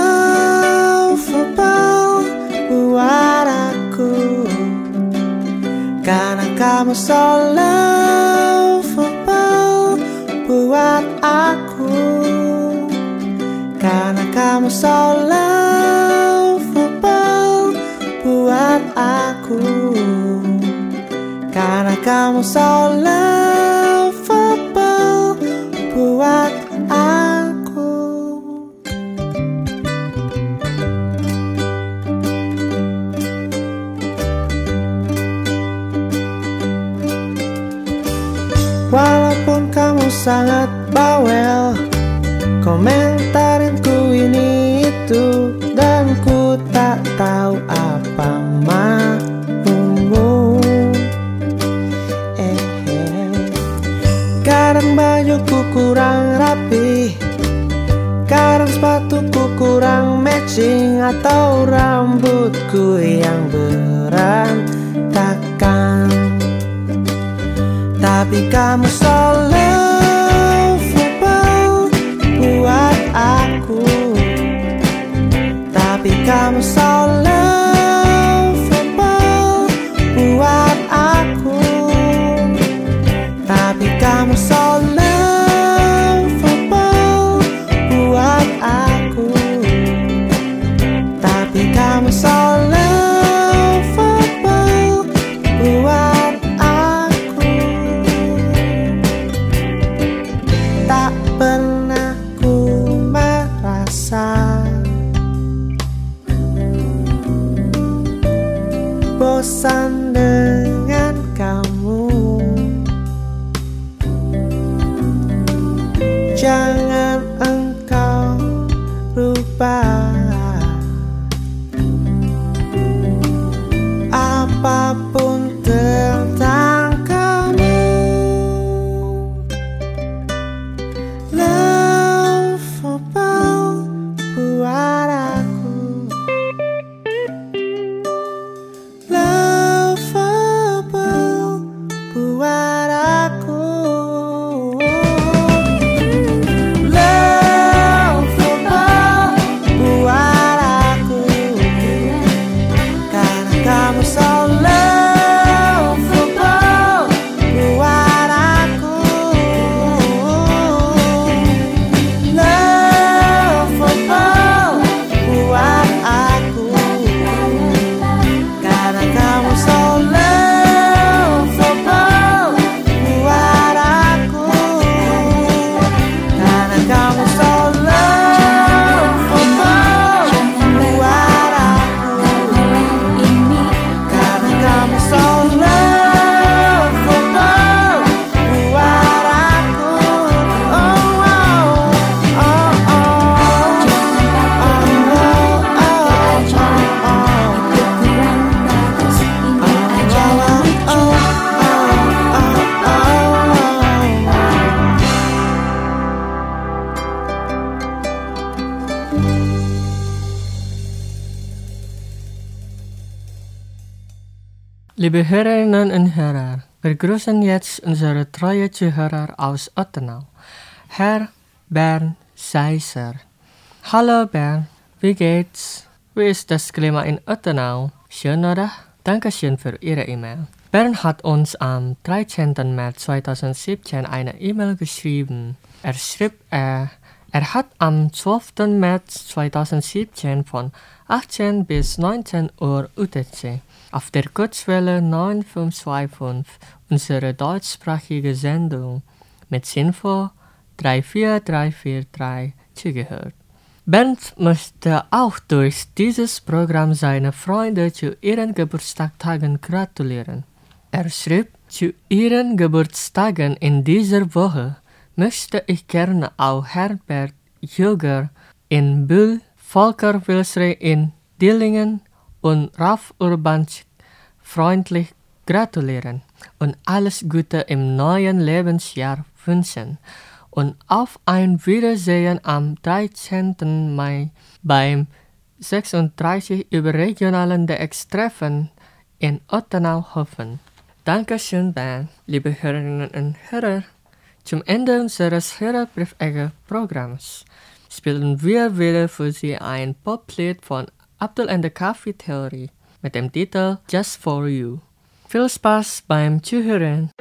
lovable buat aku. Karena kamu so lovable buat aku. Karena kamu so lovable buat aku. Karena kamu so lovable buat aku. Walaupun kamu sangat bawel, komentarinku ini itu, dan ku tak tahu apa maumu. Eh, eh. Kadang bajuku kurang rapi, kadang sepatuku kurang matching, atau rambutku yang berantakan. Tapi kamu so lovable buat aku. Tapi kamu so lovable buat aku. Tapi kamu so lovable buat aku. Tapi kamu so lovable buat bosan dengan kamu. Jangan engkau rubah apapun tentang kamu. Lovable buat aku. Love Liebe Hörerinnen und Hörer, wir grüßen jetzt unsere treue Zuhörer aus Ottenau, Herr Bernd Seiser. Hallo Bernd, wie geht's? Wie ist das Klima in Ottenau? Schön, oder? Dankeschön für Ihre E-Mail. Bernd hat uns am dreizehnten März zweitausendsiebzehn eine E-Mail geschrieben. Er schrieb, er, er hat am zwölften März zweitausendsiebzehn von achtzehn bis neunzehn Uhr U T C auf der Kurzwelle neun fünf zwei fünf unsere deutschsprachige Sendung mit Sinfo drei vier drei vier drei zugehört. Bernd möchte auch durch dieses Programm seine Freunde zu ihren Geburtstagen gratulieren. Er schrieb, zu ihren Geburtstagen in dieser Woche möchte ich gerne auch Herbert Jüger in Bühl, Volker Wilsre in Dillingen und Ralf Urbanczyk freundlich gratulieren und alles Gute im neuen Lebensjahr wünschen. Und auf ein Wiedersehen am dreizehnten Mai beim sechsunddreißigsten überregionalen D X-Treffen in Ottenau hoffen. Dankeschön, Bernd, liebe Hörerinnen und Hörer. Zum Ende unseres Hörerbriefecke-Programms spielen wir wieder für Sie ein Poplied von Abdul and the Coffee Theory mit dem Titel Just for You. Viel Spaß beim Zuhören!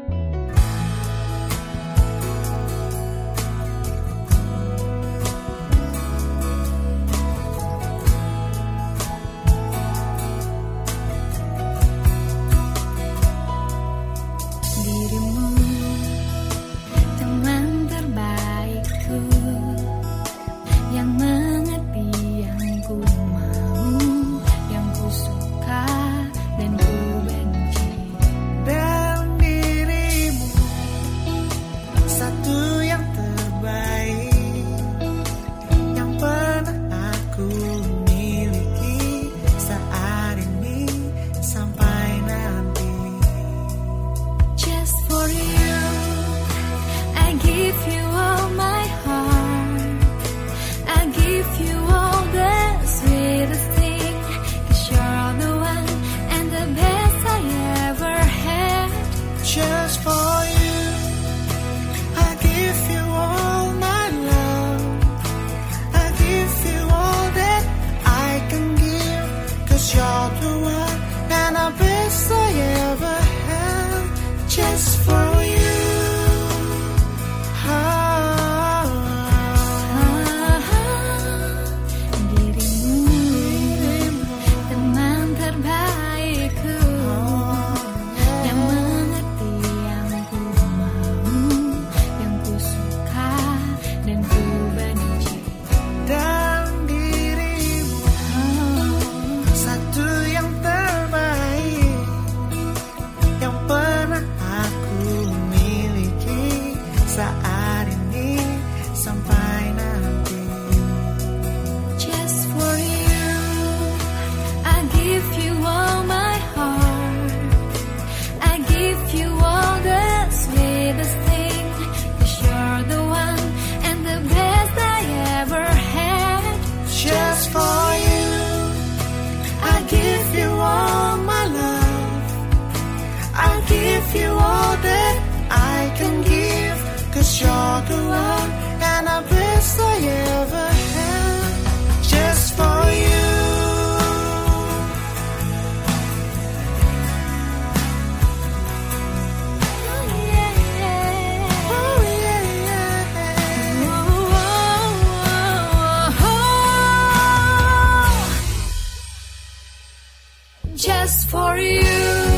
Just for you,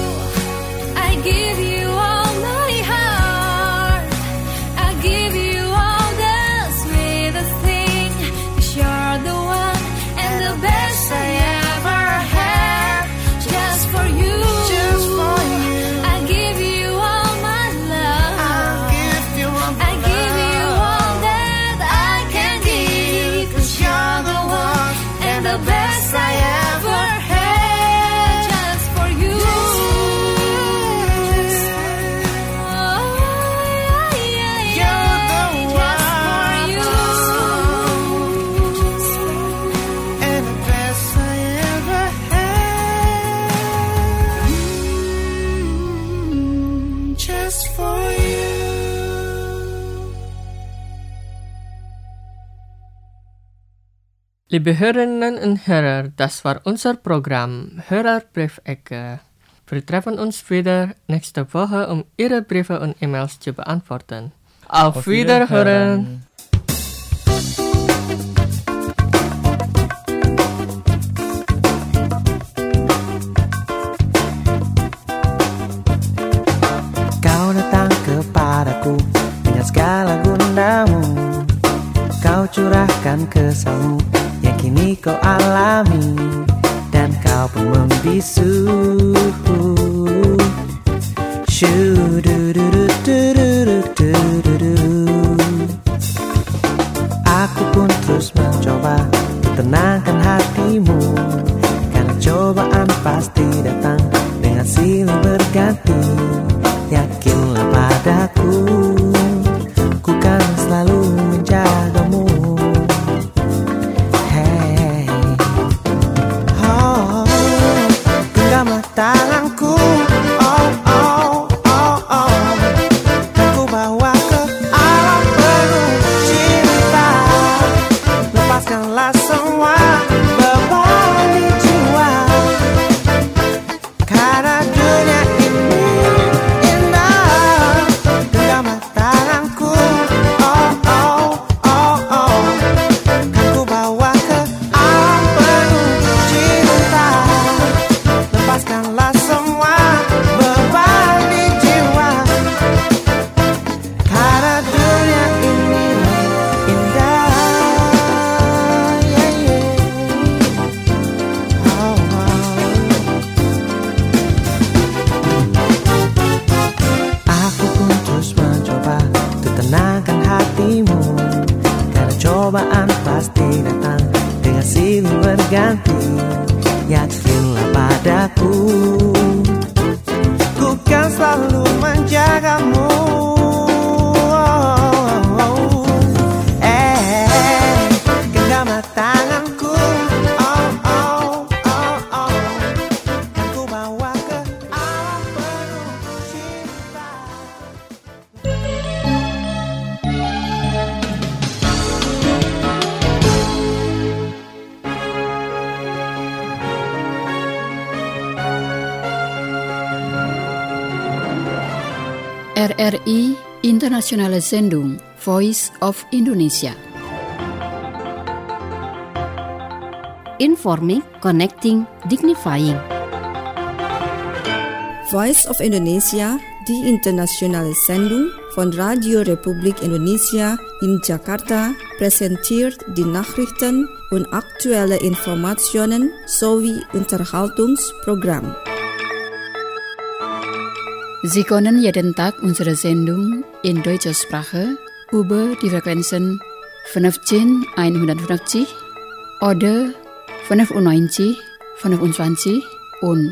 I give you all my heart. I give you all the sweetest thing. 'Cause you're the one and the best I ever had. Just for you, just for you, I give you all my love. I'll give you all my I give love. You all that I can give. 'Cause you're the one and the best I ever had. Liebe Hörerinnen und Hörer, das war unser Programm Hörerbriefecke. Wir treffen uns wieder nächste Woche, um Ihre Briefe und E-Mails zu beantworten. Auf, Auf Wiederhören! Kau datang kepadaku dengan segala gundamu, kau curahkan kesalmu yang kini kau alami, dan kau pun membisu. Aku pun terus mencoba tenangkan hatimu, karena cobaan pasti datang dengan silih berganti. Yakinlah padaku, ku kan selalu menjagamu. Hey, oh, genggamlah tanganku, oh oh oh oh, dan ku bawa ke alam penuh cinta. Lepaskanlah semua beban di jiwa, karena dunia ini indah. Genggamlah tanganku, oh oh oh oh, kan ku bawa ke alam penuh cinta. Lepaskanlah semua beban di jiwa, karena dunia ini indah. Yeah, yeah. Oh, oh. Aku pun terus mencoba untuk tenangkan hatimu, karena cobaan pasti datang dengan silih berganti. Yakinlah padaku, ku kan selalu menjagamu. Eh, genggamlah tanganku, oh oh oh oh, kan ku bawa ke alam penuh cinta. R R I Internationale Sendung Voice of Indonesia. Informing, connecting, dignifying. Voice of Indonesia, die internationale Sendung von Radio Republik Indonesia in Jakarta, präsentiert die Nachrichten und aktuelle Informationen sowie Unterhaltungsprogramm. Sie können jeden Tag unsere Sendung in deutscher Sprache über die Frequenzen fünfzehn einhundertfünfzig oder fünfundneunzig fünfundzwanzig und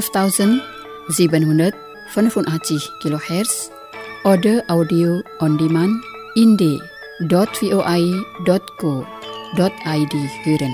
elftausendsiebenhundertfünfundachtzig Kilohertz oder Audio on Demand in d punkt v o i punkt co punkt i d hören.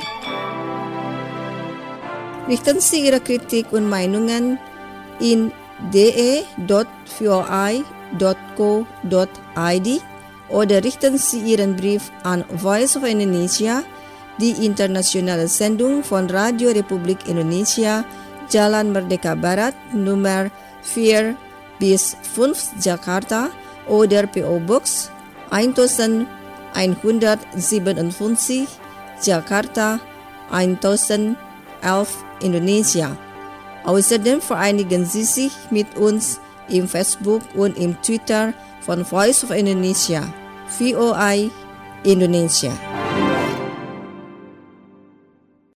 Richten Sie Ihre Kritik und Meinungen in d e punkt v o i punkt co punkt i d oder richten Sie Ihren Brief an Voice of Indonesia, die internationale Sendung von Radio Republik Indonesia, Jalan Merdeka Barat, Nummer vier bis fünf Jakarta, oder P O Box elf Jakarta elf Indonesia. Außerdem vereinigen Sie sich mit uns im Facebook und im Twitter von Voice of Indonesia, V O I Indonesia.